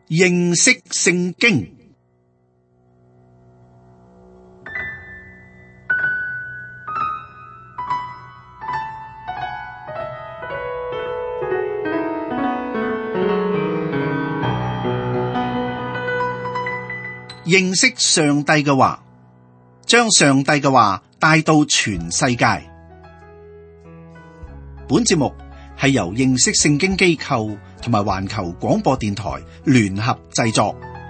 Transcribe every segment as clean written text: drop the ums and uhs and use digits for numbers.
認識聖經。認識上帝嘅話，將上帝嘅話帶到全世界。本節目係由認識聖經機構同埋環球廣播電台聯合製作。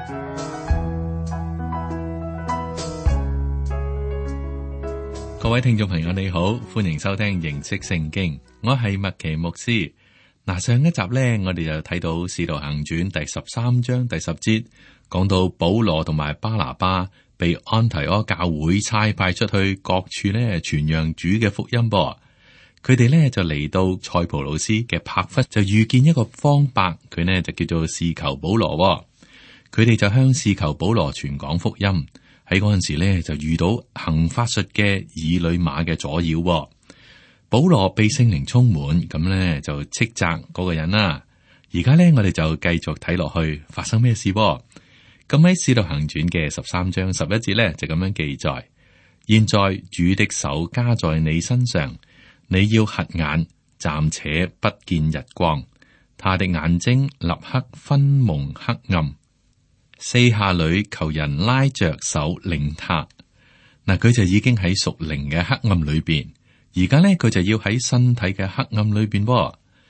各位聽眾朋友你好，歡迎收聽認識聖經，我係麥奇牧師。上一集呢，我哋就睇到《使徒行傳》第13章第10節，講到保羅同埋巴拿巴被安提阿教會差派出去各處呢傳揚主嘅福音噃。佢哋呢就嚟到塞浦路斯嘅帕弗，就遇見一個方伯，佢呢就叫做士求保羅。佢哋就向士求保羅傳講福音。喺嗰陣時呢，就遇到行法術嘅以呂馬嘅阻擾。保羅被聖靈充滿，咁呢就斥責嗰個人啦。而家呢，我哋就繼續睇落去，發生咩事？咁喺《使徒行傳》嘅13章11節呢，就咁樣記載：現在主的手加在你身上，你要瞎眼，暫且不見日光。他的眼睛立刻昏蒙黑暗，四下裏求人拉着手領他。佢就已經喺屬靈嘅黑暗裏邊。而家呢，佢就要喺身體嘅黑暗裏邊。咁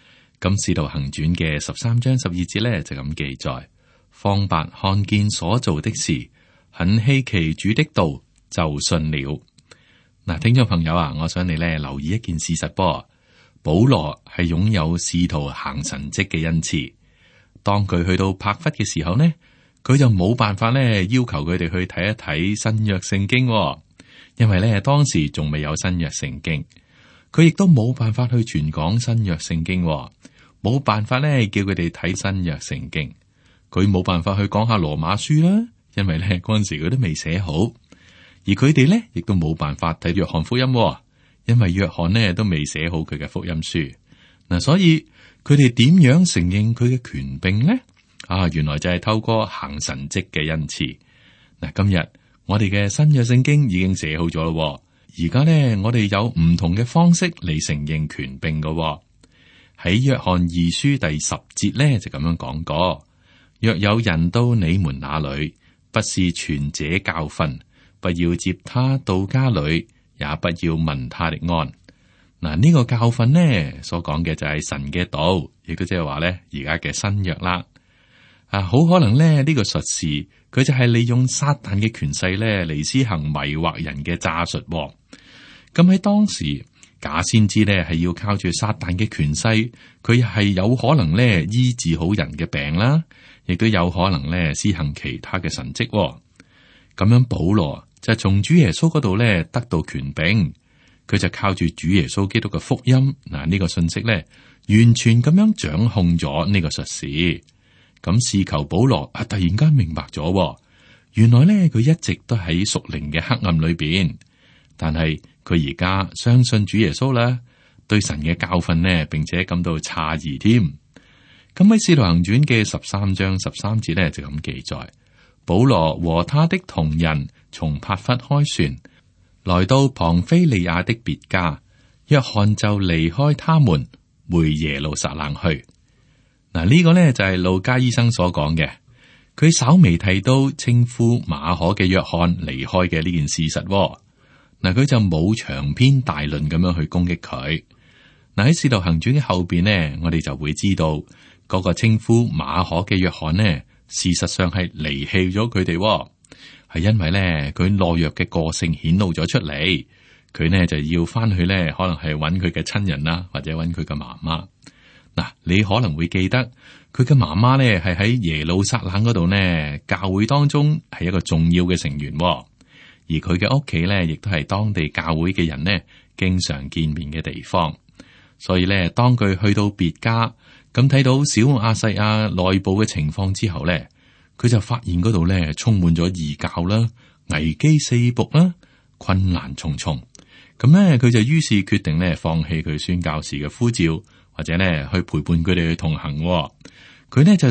《使徒行傳》嘅13章12節呢，就咁記載：方伯看見所做的事，很稀奇主的道，就信了。聽眾朋友啊，我想你呢留意一件事實噃，保羅係擁有使徒行神蹟嘅恩賜。當佢去到帕弗嘅時候呢，佢就冇辦法呢要求佢哋去睇一睇新約聖經。因為咧當時仲未有新約聖經，佢亦都冇辦法去傳講新約聖經，冇辦法咧叫佢哋睇新約聖經，佢冇辦法去講下羅馬書啦，因為咧嗰陣時佢都未寫好，而佢哋咧亦都冇辦法睇約翰福音，因為約翰呢都未寫好佢嘅福音書。所以佢哋點樣承認佢嘅權柄呢？原來就係透過行神蹟嘅恩賜。今日我哋嘅新約聖經已經寫好咗咯，而家呢，我哋有唔同嘅方式嚟承認權柄嘅。喺約翰二書第10節呢，就咁樣講過：若有人到你們那裏，不是傳這教訓，不要接他到家裏，也不要問他的安。呢個教訓呢，所講嘅就係神嘅道，亦都即係話呢，而家嘅新約啦。好可能呢，呢個術士佢就係利用撒旦嘅權勢咧嚟施行迷惑人嘅詐術。咁喺當時，假先知呢係要靠住撒旦嘅權勢，佢係有可能咧醫治好人嘅病啦，亦都有可能咧施行其他嘅神蹟。咁樣保羅就從主耶穌嗰度咧得到權柄，佢就靠住主耶穌基督嘅福音呢個信息咧，完全咁樣掌控咗呢個術士。咁士求保羅突然間明白咗，原來咧佢一直都喺屬靈嘅黑暗裏邊，但係佢而家相信主耶穌啦，對神嘅教訓呢，並且感到詫異添。咁喺使徒行傳嘅13章13節咧就咁記載：保羅和他的同人從帕弗開船，來到龐菲利亞的別家，約翰就離開他們，回耶路撒冷去。呢個呢就係路加醫生所講嘅，佢稍微提到稱呼馬可嘅約翰離開嘅呢件事實。佢就冇長篇大論咁樣去攻擊佢。喺使徒行傳嘅後邊呢，我哋就會知道嗰個稱呼馬可嘅約翰呢，事實上係離棄咗佢哋，係因為呢，佢懦弱嘅個性顯露咗出嚟，佢呢就要翻去呢，可能係揾佢嘅親人啦，或者揾佢嘅媽媽。你可能會記得佢嘅媽媽咧，係喺耶路撒冷嗰度呢，教會當中係一個重要嘅成員，而佢嘅屋企咧，亦都係當地教會嘅人呢經常見面嘅地方。所以咧，當佢去到別家，咁睇到小亞細亞內部嘅情況之後咧，佢就發現嗰度咧充滿咗異教啦、危機四伏啦、困難重重。咁咧，佢就於是決定咧放棄佢宣教士嘅呼召。或者咧去陪伴佢哋去同行，佢呢就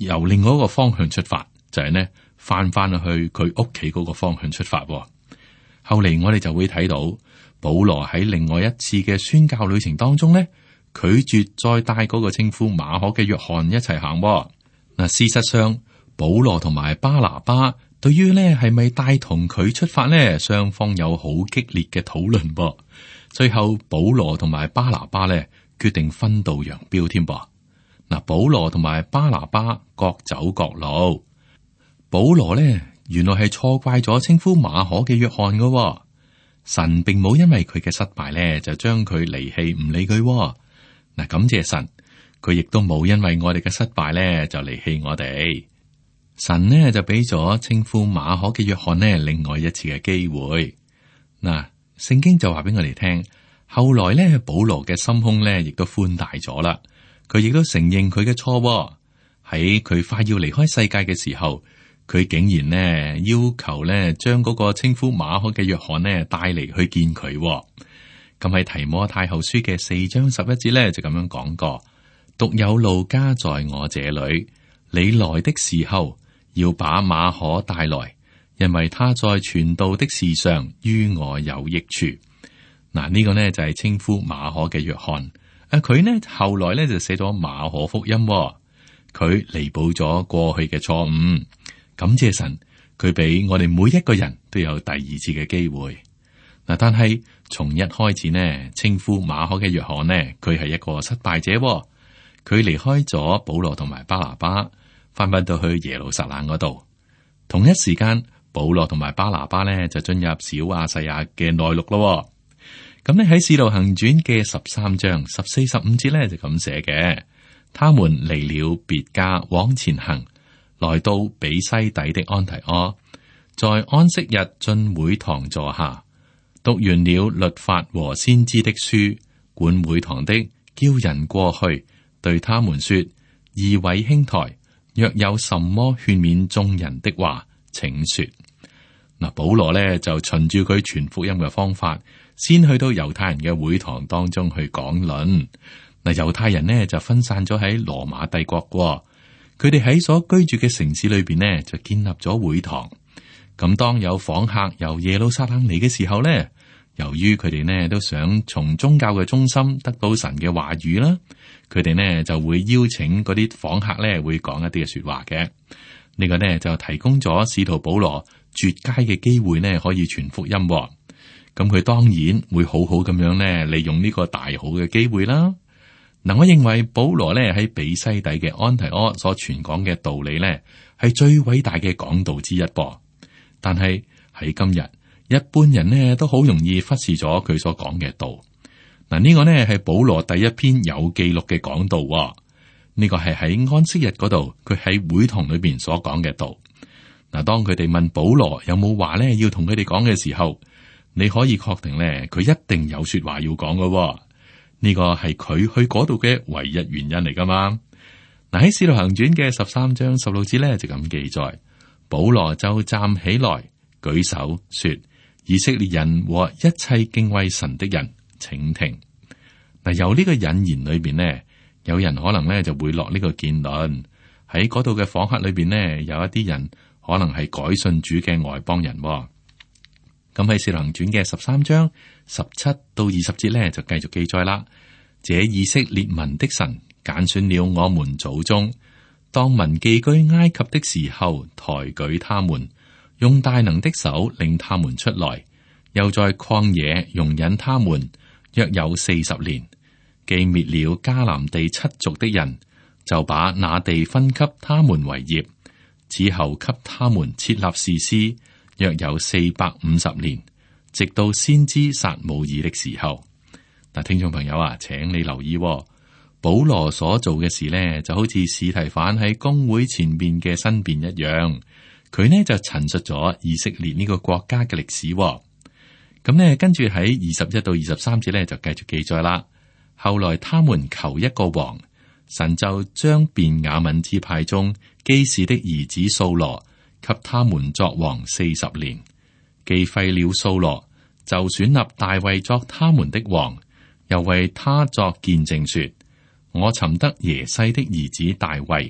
由另外一個方向出發，就係呢翻去佢屋企嗰個方向出發。後嚟我哋就會睇到保羅喺另外一次嘅宣教旅程當中呢，拒絕再帶嗰個稱呼馬可嘅約翰一齊行。嗱，事實上保羅同埋巴拿巴對於呢係咪帶同佢出發呢，雙方有好激烈嘅討論噃。最後保羅同埋巴拿巴呢決定分道揚鑣添噃。嗱，保羅同埋巴拿巴各走各路。保羅呢原來係錯怪咗稱呼馬可嘅約翰噶。神並冇因為佢嘅失敗呢就將佢離棄唔理佢。嗱，感謝神，佢亦都冇因為我哋嘅失敗呢就離棄我哋。神呢就俾咗稱呼馬可嘅約翰呢另外一次嘅機會。嗱，聖經就話俾我哋聽，後來呢保羅嘅心胸呢亦都寬大咗啦。佢亦都承認佢嘅錯。喺佢快要離開世界嘅時候，佢竟然呢要求呢將嗰個稱呼馬可嘅約翰呢帶嚟去見佢。咁喺提摩太後書嘅4章11節呢就咁樣講過：獨有路加在我這裏，你來的時候要把馬可帶來，因為他在傳道的事上於我有益處。嗱，呢個呢就係稱呼馬可嘅約翰。佢呢後來呢就寫咗馬可福音。佢彌補咗過去嘅錯誤。感謝神，佢俾我哋每一個人都有第二次嘅機會。嗱，但係從一開始呢，稱呼馬可嘅約翰呢，佢係一個失敗者。佢離開咗保羅同埋巴拿巴，翻到去耶路撒冷嗰度。同一時間，保羅同埋巴拿巴呢就進入小亞細亞嘅內陸咯。咁呢喺《使徒行傳》嘅13章14、15節呢就咁寫嘅：他們離了別家往前行，來到比西底的安提阿，在安息日進會堂坐下，讀完了律法和先知的書。管會堂的叫人過去，對他們說：二位兄台，若有什麼勸勉眾人的話，請說。嗱，保羅呢就循住佢傳福音嘅方法，先去到猶太人嘅會堂當中去講論。嗱，猶太人呢就分散咗喺羅馬帝國，佢哋喺所居住嘅城市裏邊呢就建立咗會堂。咁當有訪客由耶路撒冷嚟嘅時候呢，由於佢哋呢都想從宗教嘅中心得到神嘅話語啦，佢哋呢就會邀請嗰啲訪客呢會講一啲嘅說話嘅。呢個呢就提供咗使徒保羅絕佳嘅機會呢可以傳福音。咁佢當然會好好咁樣呢利用呢個大好嘅機會啦。嗱，我認為保羅呢喺比西底嘅安提阿所傳講嘅道理呢係最偉大嘅講道之一噃。但係喺今日，一般人呢都好容易忽視咗佢所講嘅道。嗱，呢個呢係保羅第一篇有記錄嘅講道。呢個係喺安息日嗰度，佢喺會堂裏邊所講嘅道。嗱，當佢哋問保羅有冇話呢要同佢哋講嘅時候，你可以確定呢，佢一定有說話要講嘅。呢個係佢去嗰度嘅唯一原因嚟噶嘛？嗱，喺《使徒行傳》嘅13章16節呢就咁記載，保羅就站起來舉手說：以色列人和一切敬畏神的人，請聽。嗱，由呢個引言裏邊呢，有人可能呢就會落呢個結論，喺嗰度嘅訪客裏邊呢，有一啲人可能係改信主嘅外邦人。咁喺《使徒行傳》嘅13章17到20節呢，就繼續記載啦。這以色列民的神揀選了我們祖宗，當民寄居埃及的時候，抬舉他們，用大能的手領他們出來，又在曠野容忍他們，約有40年。既滅了迦南地7族的人，就把那地分給他們為業，此後給他們設立士師。約有450年，直到先知撒母耳的時候。嗱，聽眾朋友啊，請你留意，保羅所做嘅事呢，就好似司提反喺公會前面嘅申辯一樣，佢呢就陳述咗以色列呢個國家嘅歷史。咁呢，跟住喺21到23節呢，就繼續記載啦。後來他們求一個王，神就將便雅憫支派中基士的兒子掃羅給他們作王40年，既廢了掃羅，就選立大衛作他們的王，又為他作見證說：我尋得耶西的兒子大衛，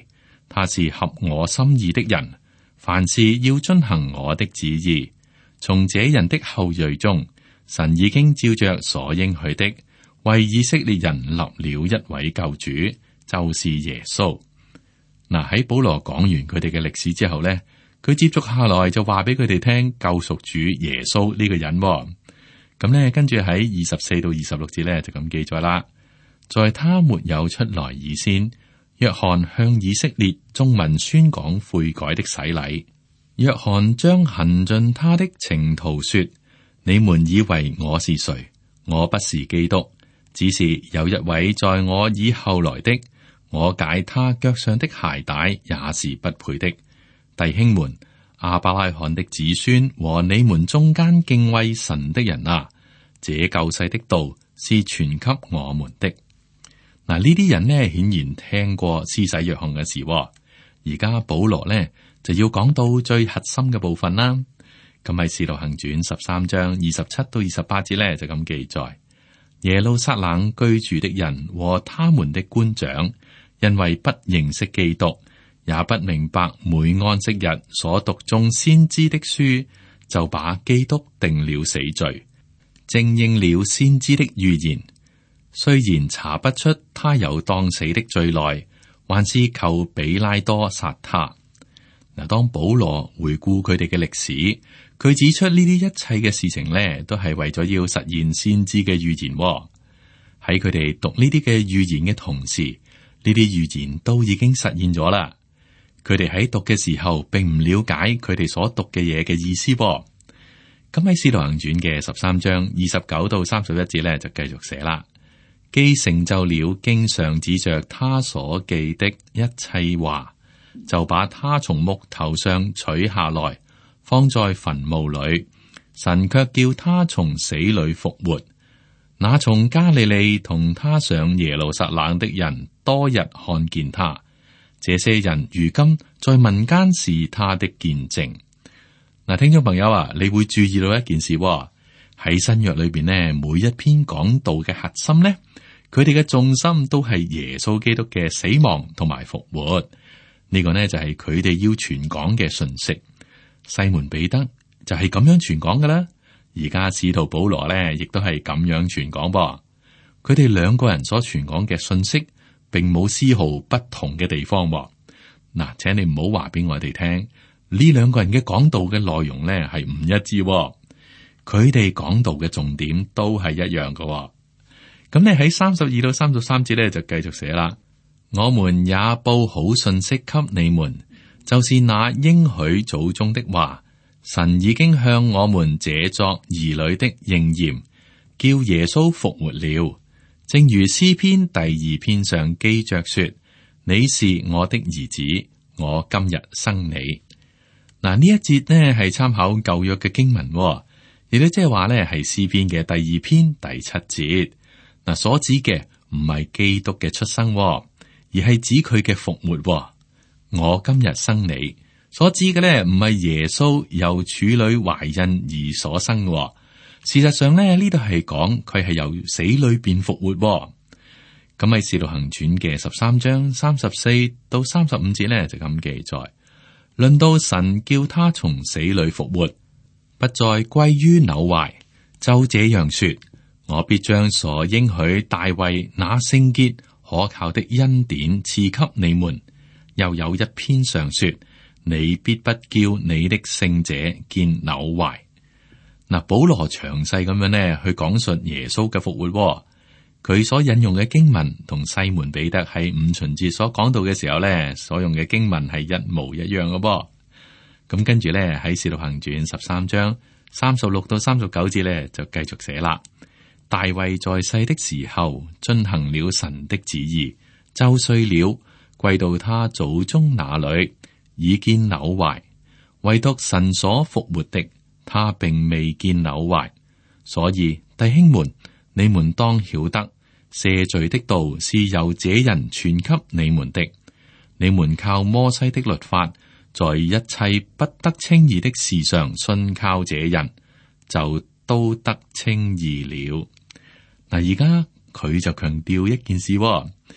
他是合我心意的人，凡事要遵行我的旨意。從這人的後裔中，神已經照着所應許的，為以色列人立了一位救主，就是耶穌。嗱，喺保羅講完佢哋嘅歷史之後呢，佢接續下來就話俾佢哋聽救贖主耶穌呢個人。咁呢，跟住喺24到26節呢，就咁記載啦。在他沒有出來以先，約翰向以色列眾民宣講悔改的洗禮。約翰將行盡他的程途說：你們以為我是誰？我不是基督，只是有一位在我以後來的，我解他腳上的鞋帶也是不配的。弟兄們，亞伯拉罕的子孫和你們中間敬畏神的人啊，這救世的道是傳給我們的。嗱，呢啲人呢，顯然聽過施洗約翰嘅事。而家保羅呢，就要講到最核心嘅部分啦。咁喺《使徒行傳》13章27到28節呢，就咁記載：耶路撒冷居住的人和他們的官長，因為不認識基督，也不明白每安息日所讀眾先知的書，就把基督定了死罪，正應了先知的預言。雖然查不出他有當死的罪來，還是求比拉多殺他。嗱，當保羅回顧佢哋嘅歷史，佢指出呢啲一切嘅事情呢，都係為咗要實現先知嘅預言。喺佢哋讀呢啲嘅預言嘅同時，呢啲預言都已經實現咗啦。佢哋喺讀嘅時候，並唔了解佢哋所讀嘅嘢嘅意思。咁喺《使徒行傳》嘅13章29到31節呢，就繼續寫啦。既成就了經上指着他所記的一切話，就把他從木頭上取下來，放在墳墓裏。神卻叫他從死裏復活。那從加利利同他上耶路撒冷的人多日看見他，這些人如今在民間是他的見證。嗱，聽眾朋友啊，你會注意到一件事喎，喺新約裏邊呢，每一篇講道嘅核心呢，佢哋嘅重心都係耶穌基督嘅死亡同埋復活。呢個呢，就係佢哋要傳講嘅信息。西門彼得就係咁樣傳講噶啦，而家使徒保羅呢，亦都係咁樣傳講噃。佢哋兩個人所傳講嘅信息，並冇絲毫不同嘅地方喎。嗱，請你唔好話俾我哋聽，呢兩個人嘅講道嘅內容呢係唔一致喎。佢哋講道嘅重點都係一樣嘅喎。咁你喺32到33節呢，就繼續寫啦。我們也報好信息給你們，就是那應許祖宗的話，神已經向我們這作兒女的應驗，叫耶穌復活了。正如詩篇第2篇上記着說：你是我的兒子，我今日生你。嗱，呢一節呢係參考舊約嘅經文，亦都即係話呢係詩篇嘅第2篇第7節。嗱，所指嘅唔係基督嘅出生，而係指佢嘅復活。我今日生你，所指嘅咧唔係耶穌由處女懷孕而所生。事實上咧，呢度係講佢係由死裏邊復活。咁喺《使徒行傳》嘅13章34到35節咧就咁記載：論到神叫他從死裏復活，不再歸於朽壞，就這樣說：我必將所應許大衛那聖潔可靠的恩典賜給你們。又有一篇上說：你必不叫你的聖者見朽壞。嗱，保羅詳細咁樣呢去講述耶穌嘅復活。佢所引用嘅經文同西門彼得喺五旬節所講到嘅時候呢，所用嘅經文係一模一樣嘅噃。咁跟住呢喺使徒行傳13章36到39節呢就繼續寫啦。大衛在世的時候遵行了神的旨意，就睡了，歸到他祖宗那裏，已見朽壞。唯獨神所復活的，他並未見朽壞。所以弟兄們，你們當曉得，赦罪的道是由這人傳給你們的。你們靠摩西的律法，在一切不得稱義的事上信靠這人，就都得稱義了。嗱，而家佢就強調一件事，佢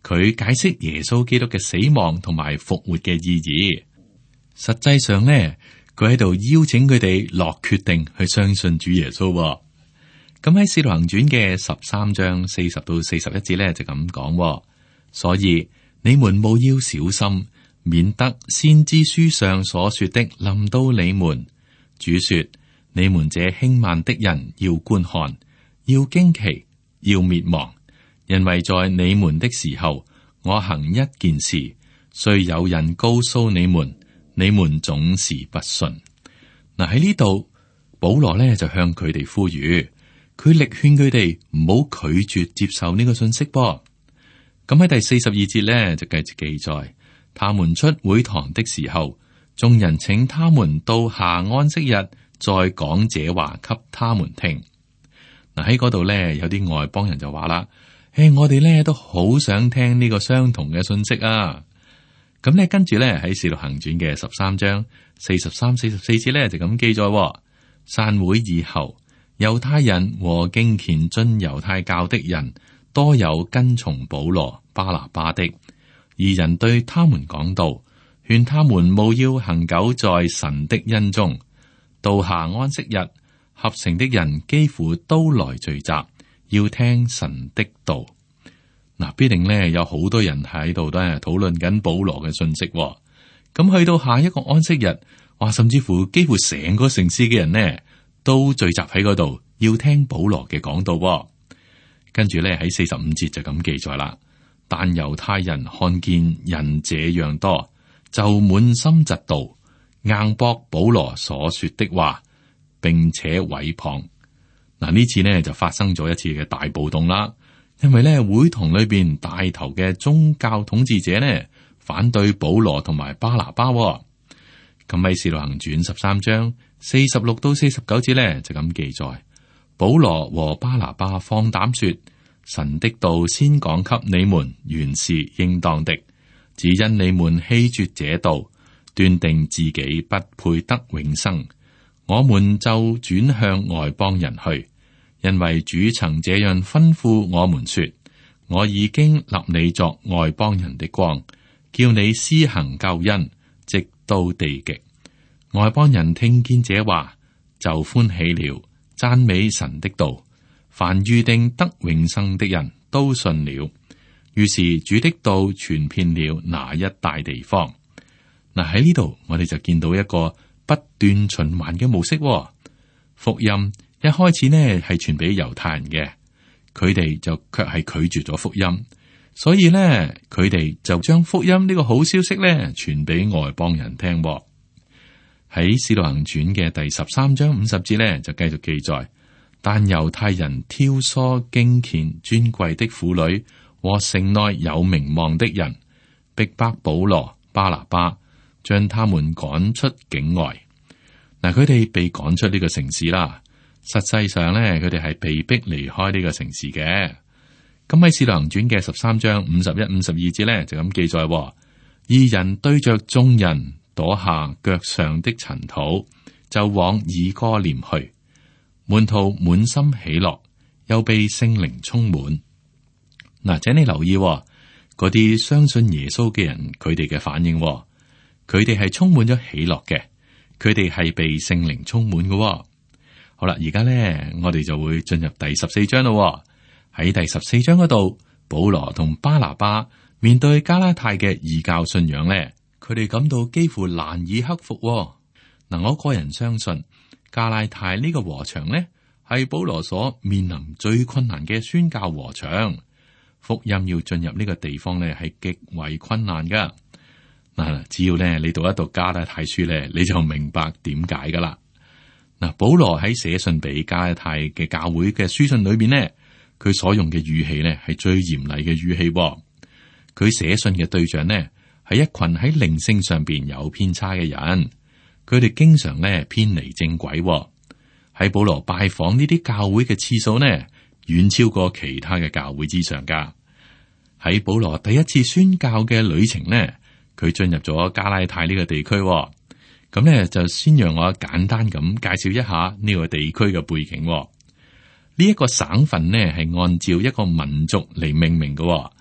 佢解釋耶穌基督嘅死亡同埋復活嘅意義。實際上呢，佢喺度邀請佢哋落決定去相信主耶穌。咁喺《使徒行傳》嘅13章40到41節呢，就咁講，所以你們務要小心，免得先知書上所說的臨到你們。主說：你們這輕慢的人要觀看，要驚奇，要滅亡，因為在你們的時候，我行一件事，雖有人告訴你們，你們總是不信。嗱，喺呢度，保羅呢就向佢哋呼籲，佢力勸佢哋唔好拒絕接受呢個信息噃。咁喺第42節呢就繼續記載，他們出會堂的時候，眾人請他們到下安息日再講這話給他們聽。嗱，喺嗰度呢，有啲外邦人就話啦：我哋呢都好想聽呢個相同嘅信息啊！咁呢，跟住呢，喺《使徒行傳》嘅13章43、44節呢，就咁記載，散會以後，猶太人和敬虔進猶太教的人多有跟從保羅、巴拿巴的，二人對他們講道，勸他們務要恆久在神的恩中。到下安息日，合城的人幾乎都來聚集，要聽神的道。嗱，必定呢有好多人喺度都係討論緊保羅嘅信息。咁去到下一個安息日，哇，甚至乎幾乎成個城市嘅人呢都聚集喺嗰度，要聽保羅嘅講道。跟住呢喺45節就咁記載啦。但猶太人看見人這樣多，就滿心嫉妒，硬駁保羅所說的話，並且毀謗。嗱，呢次呢就發生咗一次嘅大暴動啦。因為咧會堂裏邊帶頭嘅宗教統治者呢，反對保羅同埋巴拿巴。咁喺《使徒行傳》13章46到49節呢，就咁記載，保羅和巴拿巴放膽說，神的道先講給你們，原是應當的，只因你們棄絕這道，斷定自己不配得永生，我們就轉向外邦人去。因為主曾這樣吩咐我們說，我已經立你作外邦人的光，叫你施行救恩，直到地極。外邦人聽見這話，就歡喜了，讚美神的道。凡預定得永生的人都信了。於是主的道傳遍了那一帶地方。嗱，喺呢度我哋就見到一個不斷循環嘅模式。福音一開始呢係傳俾猶太人嘅，佢哋就卻係拒絕咗福音，所以呢佢哋就將福音呢個好消息呢傳俾外邦人聽。喺使徒行傳嘅第13章50節呢就繼續記載，但猶太人挑唆敬虔尊貴的婦女和城內有名望的人，逼迫保羅、巴拿巴，將他們趕出境外。嗱，佢哋被趕出呢個城市啦。實際上咧，佢哋係被逼離開呢個城市嘅。咁喺《使徒行傳》嘅13章51、52節咧，就咁記載：二人對着眾人躲下腳上的塵土，就往以哥念去。門徒滿心喜樂，又被聖靈充滿。嗱，請你留意嗰啲相信耶穌嘅人，佢哋嘅反應，佢哋係充滿咗喜樂嘅，佢哋係被聖靈充滿嘅。好啦，而家咧，我哋就會進入第14章咯。喺第14章嗰度，保羅同巴拿巴面對加拉太嘅異教信仰咧，佢哋感到幾乎難以克服。嗱，我個人相信加拉太呢個禾場咧，係保羅所面臨最困難嘅宣教禾場。福音要進入呢個地方咧，係極為困難噶。嗱，只要咧你讀一讀加拉太書咧，你就明白點解噶啦。嗱，保羅喺寫信俾加拉太嘅教會嘅書信裏邊呢，佢所用嘅語氣呢係最嚴厲嘅語氣。佢寫信嘅對象呢係一群喺靈性上邊有偏差嘅人，佢哋經常呢偏離正軌。喺保羅拜訪呢啲教會嘅次數呢，遠超過其他嘅教會之上噶。喺保羅第一次宣教嘅旅程呢，佢進入咗加拉太呢個地區。咁咧就先讓我簡單咁介紹一下呢個地區嘅背景。呢一個省份呢係按照一個民族嚟命名嘅。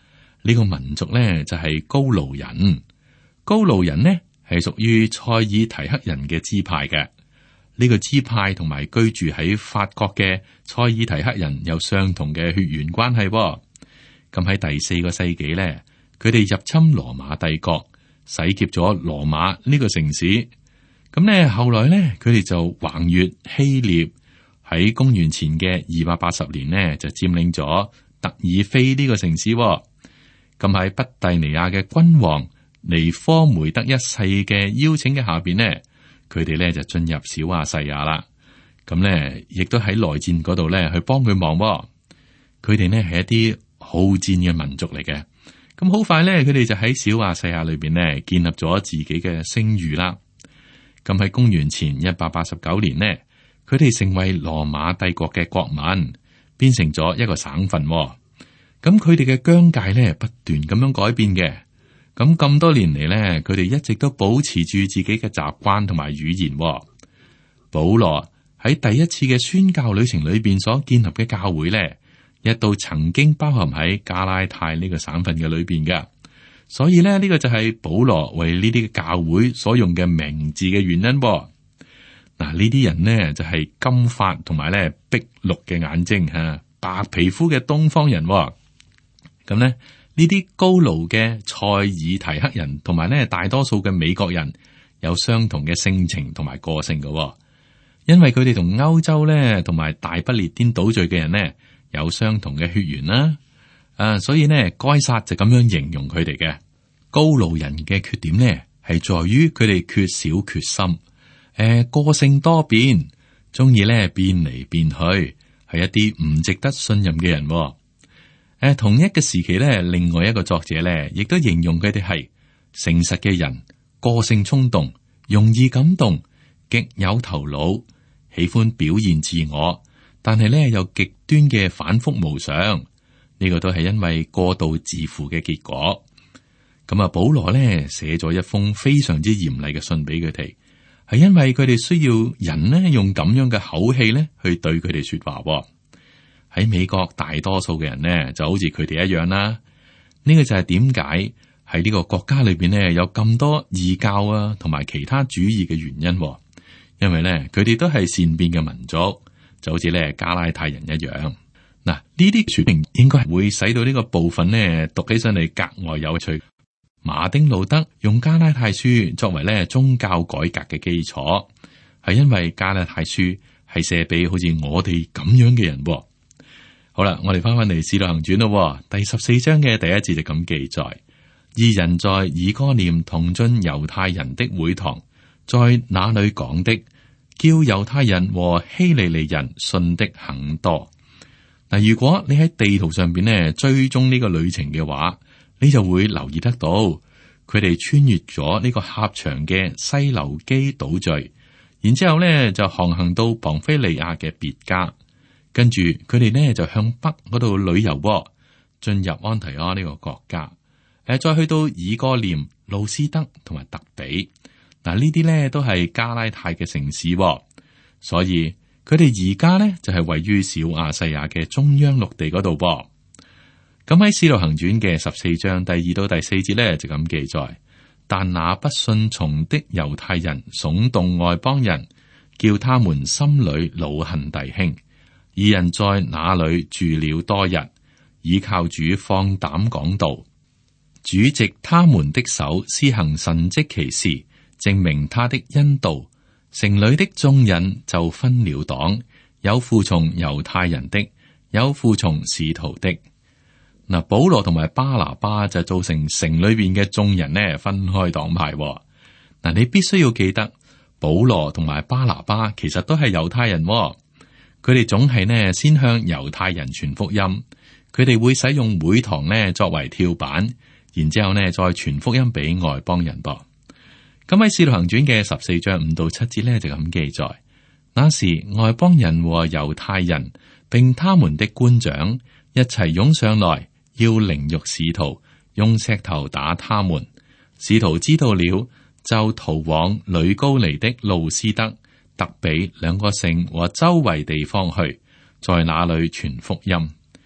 呢個民族呢，就係高盧人。高盧人呢係屬於塞爾提克人嘅支派嘅。呢個支派同埋居住喺法國嘅塞爾提克人有相同嘅血緣關係。咁喺第4個世紀呢，佢哋入侵羅馬帝國，洗劫咗羅馬呢個城市。咁呢，後來呢，佢哋就橫越希臘，喺公元前嘅280年呢，就佔領咗特爾菲呢個城市。咁喺北蒂尼亞嘅君王尼科梅德一世嘅邀請嘅下邊呢，佢哋呢就進入小亞細亞啦。咁呢，亦都喺內戰嗰度呢去幫佢忙。佢哋呢係一啲好戰嘅民族嚟嘅。咁好快呢，佢哋就喺小亞細亞裏邊呢建立咗自己嘅聲譽啦。咁喺公元前189年呢，佢哋成為羅馬帝國嘅國民，變成咗一個省份。咁佢哋嘅疆界呢不斷咁樣改變嘅。咁多年嚟呢，佢哋一直都保持住自己嘅習慣同埋語言。保羅喺第一次嘅宣教旅程裏邊所建立嘅教會呢，一度曾經包含喺加拉太呢個省份嘅裏邊嘅。所以呢，呢個就係保羅為呢啲教會所用嘅名字嘅原因。嗱，呢啲人呢就係金髮同埋咧碧綠嘅眼睛吓，白皮膚嘅東方人。咁呢。呢啲高盧嘅塞爾提克人同埋咧大多數嘅美國人有相同嘅性情同埋個性嘅。因為佢哋同歐洲咧同埋大不列顛島嶼嘅人呢有相同嘅血緣啦。所以呢，該撒就咁樣形容佢哋嘅。高盧人嘅缺點呢係在於佢哋缺少決心，個性多變，中意咧變嚟變去，係一啲唔值得信任嘅人。同一個時期咧，另外一個作者咧，亦都形容佢哋係誠實嘅人，個性衝動，容易感動，極有頭腦，喜歡表現自我，但係咧又極端嘅反覆無常。呢個都係因為過度自負嘅結果。咁啊，保羅咧寫咗一封非常之嚴厲嘅信俾佢哋，係因為佢哋需要人呢用咁樣嘅口氣咧去對佢哋說話。喺美國大多數嘅人呢，就好似佢哋一樣啦。呢個就係點解喺呢個國家裏邊呢，有咁多異教啊，同埋其他主義嘅原因。因為呢，佢哋都係善變嘅民族，就好似咧加拉太人一樣。嗱，呢啲說明應該係會使到呢個部分呢讀起上嚟格外有趣。馬丁路德用加拉太書作為咧宗教改革嘅基礎，係因為加拉太書係寫俾好似我哋咁樣嘅人。好啦，我哋翻返嚟《使徒行傳》咯，第14章嘅第1節就咁記載：二人在以哥念同進猶太人的會堂，在那裏講的，叫猶太人和希利尼人信的很多。嗱，如果你喺地圖上邊呢追蹤呢個旅程嘅話，你就會留意得到，佢哋穿越咗呢個狹長嘅西流基島嶼，然之後咧就航行到龐菲利亞嘅別家。跟住佢哋呢就向北嗰度旅遊，進入安提阿呢個國家，再去到以哥念、路斯德同埋特比。嗱，呢啲呢都係加拉太嘅城市，所以佢哋而家呢就係位於小亞細亞嘅中央陸地嗰度。咁喺《使徒行傳》嘅14章第2到第4節呢就咁記載：但那不信從的猶太人聳動外邦人，叫他們心裏惱恨弟兄。二人在那裏住了多日，倚靠主放膽講道。主藉他們的手施行神蹟奇事，證明他的恩道。城裏的眾人就分了黨，有附從猶太人的，有附從使徒的。嗱，保羅同埋巴拿巴就造成城裏邊嘅眾人呢分開黨派。嗱，你必須要記得，保羅同埋巴拿巴其實都係猶太人。佢哋總係呢先向猶太人傳福音，佢哋會使用會堂呢作為跳板，然之後呢再傳福音俾外邦人噃。咁喺《使徒行傳》嘅14章5到7節呢就咁記載：那時外邦人和猶太人並他們的官長一齊湧上來，要凌辱使徒，用石頭打他們。使徒知道了，就逃往呂高尼的路斯德、特比兩個城和周圍地方去，在那裏傳福音。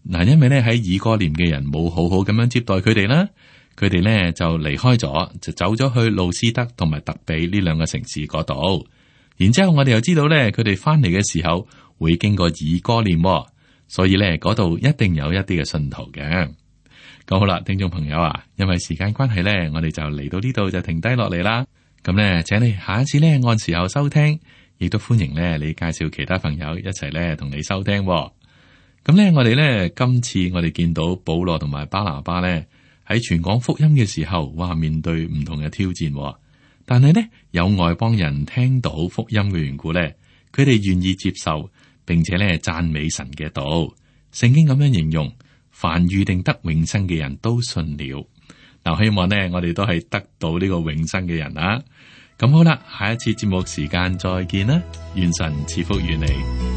嗱，因為咧喺以哥念嘅人冇好好咁樣接待佢哋啦，佢哋咧就離開咗，就走咗去路斯德同埋特比呢兩個城市嗰度。然之後我哋又知道咧，佢哋翻嚟嘅時候會經過以哥念，所以咧嗰度一定有一啲嘅信徒嘅。咁好啦，聽眾朋友啊，因為時間關係咧，我哋就嚟到呢度就停低落嚟啦。咁咧，請你下一次咧按時候收聽，亦都歡迎咧你介紹其他朋友一齊咧同你收聽。咁咧，我哋咧今次我哋見到保羅同埋巴拿巴咧喺傳講福音嘅時候，哇，面對唔同嘅挑戰。但係咧有外邦人聽到福音嘅緣故咧，佢哋願意接受，並且咧讚美神嘅道。聖經咁樣形容，凡預定得永生嘅人都信了。嗱，希望呢，我哋都係得到呢個永生嘅人啊！咁好啦，下一次節目時間再見啦，願神賜福於你。